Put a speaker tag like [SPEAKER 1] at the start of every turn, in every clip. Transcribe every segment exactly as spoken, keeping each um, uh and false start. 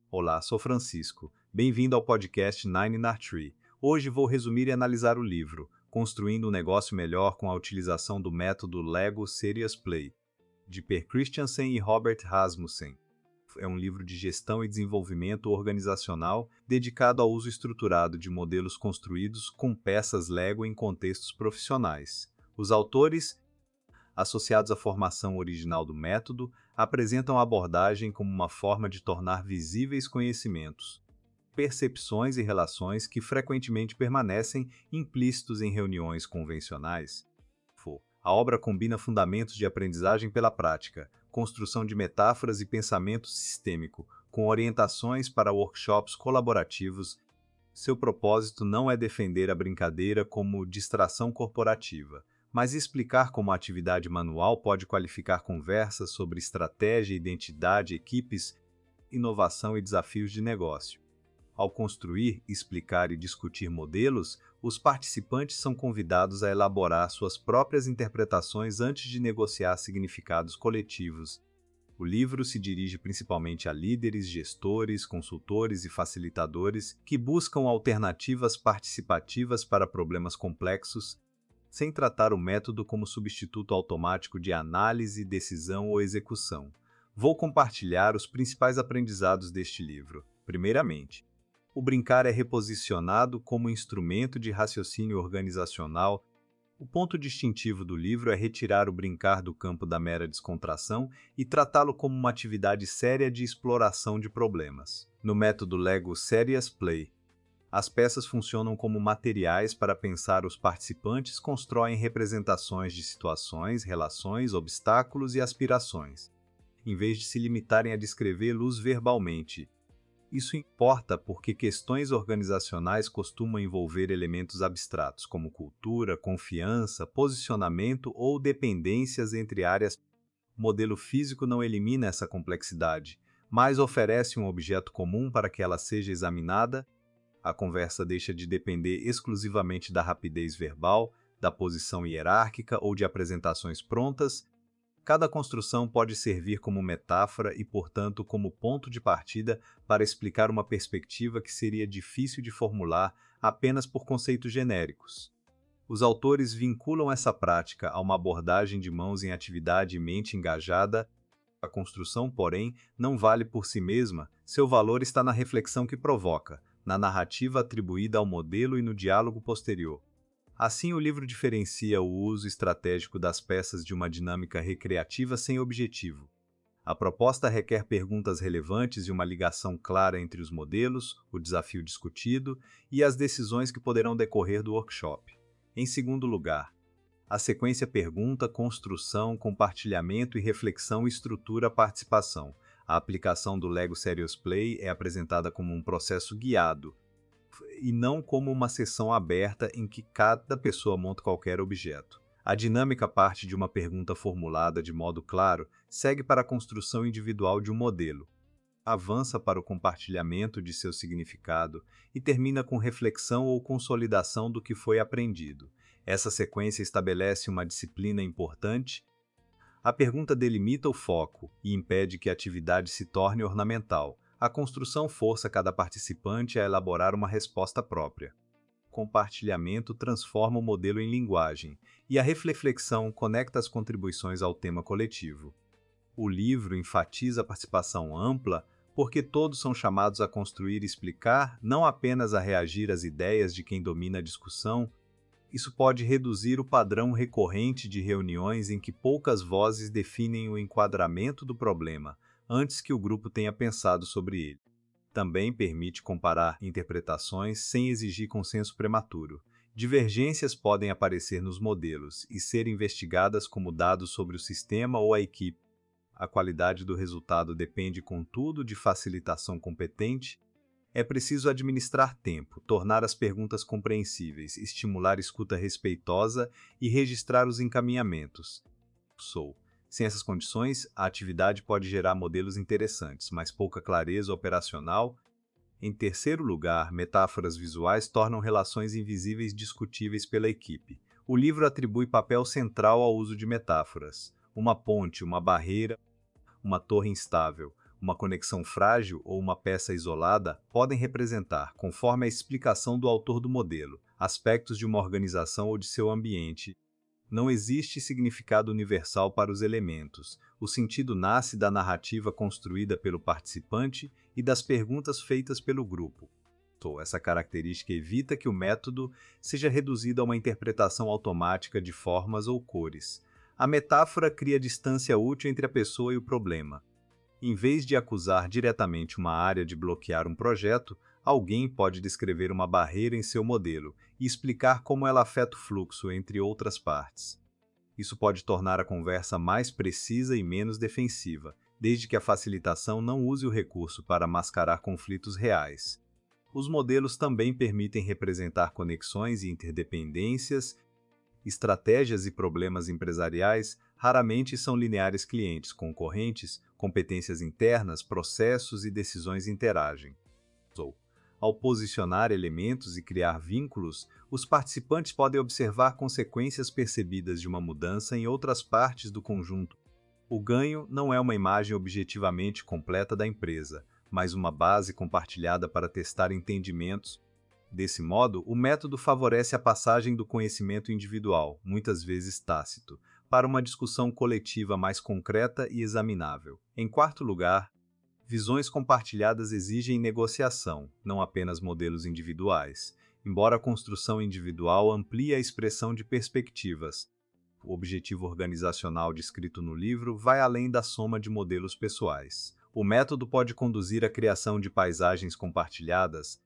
[SPEAKER 1] Olá, sou Francisco. Bem-vindo ao podcast Nine in Tree. Hoje vou resumir e analisar o livro Construindo um Negócio Melhor com a Utilização do Método Lego Serious Play, de Per Christiansen e Robert Rasmussen. É um livro de gestão e desenvolvimento organizacional dedicado ao uso estruturado de modelos construídos com peças Lego em contextos profissionais. Os autores, associados à formação original do método, apresentam a abordagem como uma forma de tornar visíveis conhecimentos, percepções e relações que frequentemente permanecem implícitos em reuniões convencionais. A obra combina fundamentos de aprendizagem pela prática, construção de metáforas e pensamento sistêmico, com orientações para workshops colaborativos. Seu propósito não é defender a brincadeira como distração corporativa, mas explicar como a atividade manual pode qualificar conversas sobre estratégia, identidade, equipes, inovação e desafios de negócio. Ao construir, explicar e discutir modelos, os participantes são convidados a elaborar suas próprias interpretações antes de negociar significados coletivos. O livro se dirige principalmente a líderes, gestores, consultores e facilitadores que buscam alternativas participativas para problemas complexos, sem tratar o método como substituto automático de análise, decisão ou execução. Vou compartilhar os principais aprendizados deste livro. Primeiramente, o brincar é reposicionado como instrumento de raciocínio organizacional. O ponto distintivo do livro é retirar o brincar do campo da mera descontração e tratá-lo como uma atividade séria de exploração de problemas. No método Lego Serious Play, as peças funcionam como materiais para pensar. Os participantes constroem representações de situações, relações, obstáculos e aspirações, em vez de se limitarem a descrevê-los verbalmente. Isso importa porque questões organizacionais costumam envolver elementos abstratos, como cultura, confiança, posicionamento ou dependências entre áreas. O modelo físico não elimina essa complexidade, mas oferece um objeto comum para que ela seja examinada. A conversa deixa de depender exclusivamente da rapidez verbal, da posição hierárquica ou de apresentações prontas. Cada construção pode servir como metáfora e, portanto, como ponto de partida para explicar uma perspectiva que seria difícil de formular apenas por conceitos genéricos. Os autores vinculam essa prática a uma abordagem de mãos em atividade e mente engajada. A construção, porém, não vale por si mesma, seu valor está na reflexão que provoca, na narrativa atribuída ao modelo e no diálogo posterior. Assim, o livro diferencia o uso estratégico das peças de uma dinâmica recreativa sem objetivo. A proposta requer perguntas relevantes e uma ligação clara entre os modelos, o desafio discutido e as decisões que poderão decorrer do workshop. Em segundo lugar, a sequência pergunta, construção, compartilhamento e reflexão estrutura a participação. A aplicação do Lego Serious Play é apresentada como um processo guiado, e não como uma sessão aberta em que cada pessoa monta qualquer objeto. A dinâmica parte de uma pergunta formulada de modo claro, segue para a construção individual de um modelo, avança para o compartilhamento de seu significado e termina com reflexão ou consolidação do que foi aprendido. Essa sequência estabelece uma disciplina importante. A pergunta delimita o foco e impede que a atividade se torne ornamental. A construção força cada participante a elaborar uma resposta própria. Compartilhamento transforma o modelo em linguagem, e a reflexão conecta as contribuições ao tema coletivo. O livro enfatiza a participação ampla porque todos são chamados a construir e explicar, não apenas a reagir às ideias de quem domina a discussão. Isso pode reduzir o padrão recorrente de reuniões em que poucas vozes definem o enquadramento do problema, antes que o grupo tenha pensado sobre ele. Também permite comparar interpretações sem exigir consenso prematuro. Divergências podem aparecer nos modelos e ser investigadas como dados sobre o sistema ou a equipe. A qualidade do resultado depende, contudo, de facilitação competente. É preciso administrar tempo, tornar as perguntas compreensíveis, estimular escuta respeitosa e registrar os encaminhamentos. Sou. Sem essas condições, a atividade pode gerar modelos interessantes, mas pouca clareza operacional. Em terceiro lugar, metáforas visuais tornam relações invisíveis discutíveis pela equipe. O livro atribui papel central ao uso de metáforas. Uma ponte, uma barreira, uma torre instável. Uma conexão frágil ou uma peça isolada podem representar, conforme a explicação do autor do modelo, aspectos de uma organização ou de seu ambiente. Não existe significado universal para os elementos. O sentido nasce da narrativa construída pelo participante e das perguntas feitas pelo grupo. Essa característica evita que o método seja reduzido a uma interpretação automática de formas ou cores. A metáfora cria distância útil entre a pessoa e o problema. Em vez de acusar diretamente uma área de bloquear um projeto, alguém pode descrever uma barreira em seu modelo e explicar como ela afeta o fluxo entre outras partes. Isso pode tornar a conversa mais precisa e menos defensiva, desde que a facilitação não use o recurso para mascarar conflitos reais. Os modelos também permitem representar conexões e interdependências. Estratégias e problemas empresariais raramente são lineares. Clientes, concorrentes, competências internas, processos e decisões interagem. Ao posicionar elementos e criar vínculos, os participantes podem observar consequências percebidas de uma mudança em outras partes do conjunto. O ganho não é uma imagem objetivamente completa da empresa, mas uma base compartilhada para testar entendimentos. Desse modo, o método favorece a passagem do conhecimento individual, muitas vezes tácito, para uma discussão coletiva mais concreta e examinável. Em quarto lugar, visões compartilhadas exigem negociação, não apenas modelos individuais. Embora a construção individual amplie a expressão de perspectivas, o objetivo organizacional descrito no livro vai além da soma de modelos pessoais. O método pode conduzir à criação de paisagens compartilhadas,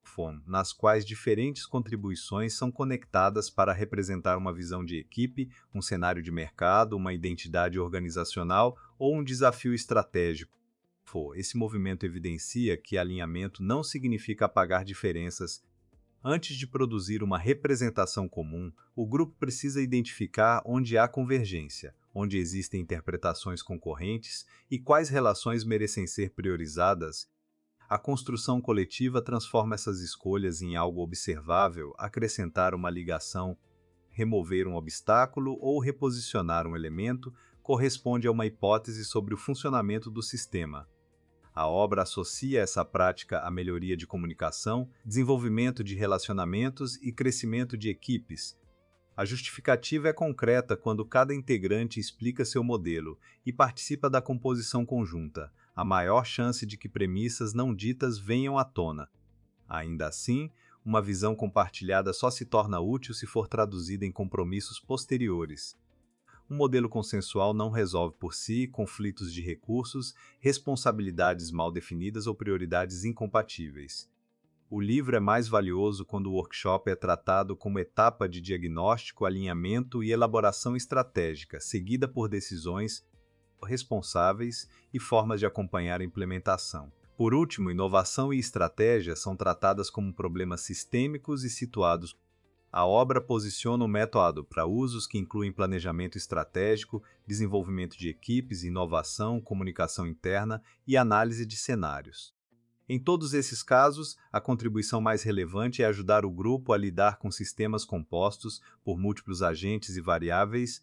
[SPEAKER 1] nas quais diferentes contribuições são conectadas para representar uma visão de equipe, um cenário de mercado, uma identidade organizacional ou um desafio estratégico. Esse movimento evidencia que alinhamento não significa apagar diferenças. Antes de produzir uma representação comum, o grupo precisa identificar onde há convergência, onde existem interpretações concorrentes e quais relações merecem ser priorizadas. A construção coletiva transforma essas escolhas em algo observável, acrescentar uma ligação, remover um obstáculo ou reposicionar um elemento corresponde a uma hipótese sobre o funcionamento do sistema. A obra associa essa prática à melhoria de comunicação, desenvolvimento de relacionamentos e crescimento de equipes. A justificativa é concreta quando cada integrante explica seu modelo e participa da composição conjunta. A maior chance de que premissas não ditas venham à tona. Ainda assim, uma visão compartilhada só se torna útil se for traduzida em compromissos posteriores. Um modelo consensual não resolve por si conflitos de recursos, responsabilidades mal definidas ou prioridades incompatíveis. O livro é mais valioso quando o workshop é tratado como etapa de diagnóstico, alinhamento e elaboração estratégica, seguida por decisões responsáveis e formas de acompanhar a implementação. Por último, inovação e estratégia são tratadas como problemas sistêmicos e situados. A obra posiciona o método para usos que incluem planejamento estratégico, desenvolvimento de equipes, inovação, comunicação interna e análise de cenários. Em todos esses casos, a contribuição mais relevante é ajudar o grupo a lidar com sistemas compostos por múltiplos agentes e variáveis.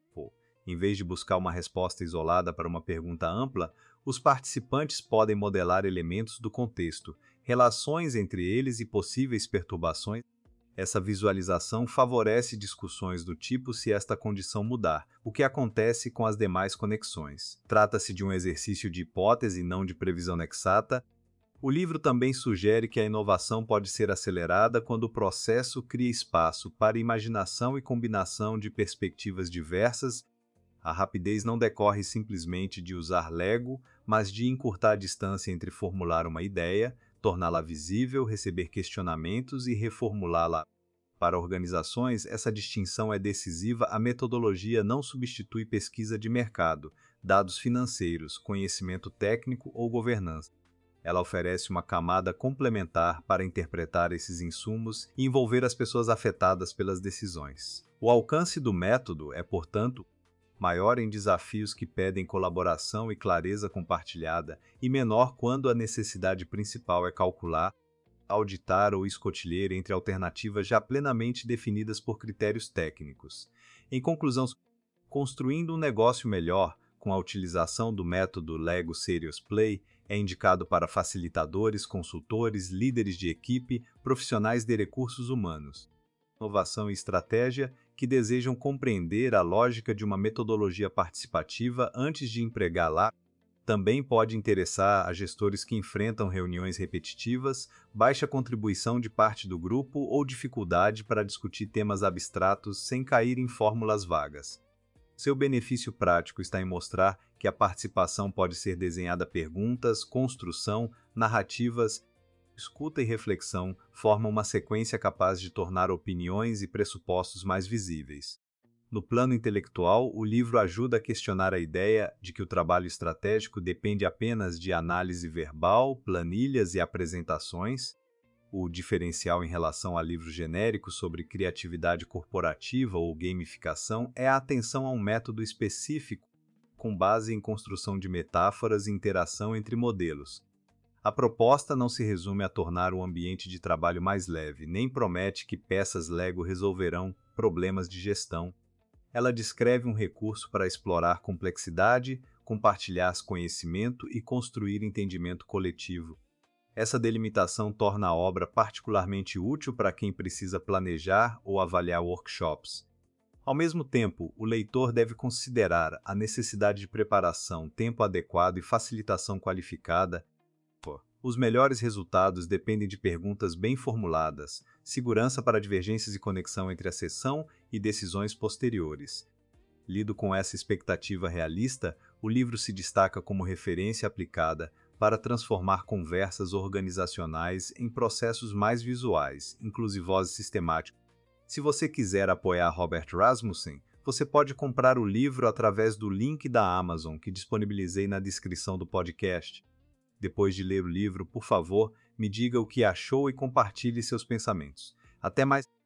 [SPEAKER 1] Em vez de buscar uma resposta isolada para uma pergunta ampla, os participantes podem modelar elementos do contexto, relações entre eles e possíveis perturbações. Essa visualização favorece discussões do tipo se esta condição mudar, o que acontece com as demais conexões. Trata-se de um exercício de hipótese, não de previsão exata. O livro também sugere que a inovação pode ser acelerada quando o processo cria espaço para imaginação e combinação de perspectivas diversas. A rapidez não decorre simplesmente de usar Lego, mas de encurtar a distância entre formular uma ideia, torná-la visível, receber questionamentos e reformulá-la. Para organizações, essa distinção é decisiva. A metodologia não substitui pesquisa de mercado, dados financeiros, conhecimento técnico ou governança. Ela oferece uma camada complementar para interpretar esses insumos e envolver as pessoas afetadas pelas decisões. O alcance do método é, portanto, maior em desafios que pedem colaboração e clareza compartilhada e menor quando a necessidade principal é calcular, auditar ou escotilher entre alternativas já plenamente definidas por critérios técnicos. Em conclusão, construindo um negócio melhor, com a utilização do método Lego Serious Play, é indicado para facilitadores, consultores, líderes de equipe, profissionais de recursos humanos, inovação e estratégia que desejam compreender a lógica de uma metodologia participativa antes de empregá-la. Também pode interessar a gestores que enfrentam reuniões repetitivas, baixa contribuição de parte do grupo ou dificuldade para discutir temas abstratos sem cair em fórmulas vagas. Seu benefício prático está em mostrar que a participação pode ser desenhada perguntas, construção, narrativas, escuta e reflexão formam uma sequência capaz de tornar opiniões e pressupostos mais visíveis. No plano intelectual, o livro ajuda a questionar a ideia de que o trabalho estratégico depende apenas de análise verbal, planilhas e apresentações. O diferencial em relação a livros genéricos sobre criatividade corporativa ou gamificação é a atenção a um método específico, com base em construção de metáforas e interação entre modelos. A proposta não se resume a tornar o ambiente de trabalho mais leve, nem promete que peças Lego resolverão problemas de gestão. Ela descreve um recurso para explorar complexidade, compartilhar conhecimento e construir entendimento coletivo. Essa delimitação torna a obra particularmente útil para quem precisa planejar ou avaliar workshops. Ao mesmo tempo, o leitor deve considerar a necessidade de preparação, tempo adequado e facilitação qualificada. Os melhores resultados dependem de perguntas bem formuladas, segurança para divergências e conexão entre a sessão e decisões posteriores. Lido com essa expectativa realista, o livro se destaca como referência aplicada para transformar conversas organizacionais em processos mais visuais, inclusivos e sistemáticos. Se você quiser apoiar Robert Rasmussen, você pode comprar o livro através do link da Amazon que disponibilizei na descrição do podcast. Depois de ler o livro, por favor, me diga o que achou e compartilhe seus pensamentos. Até mais!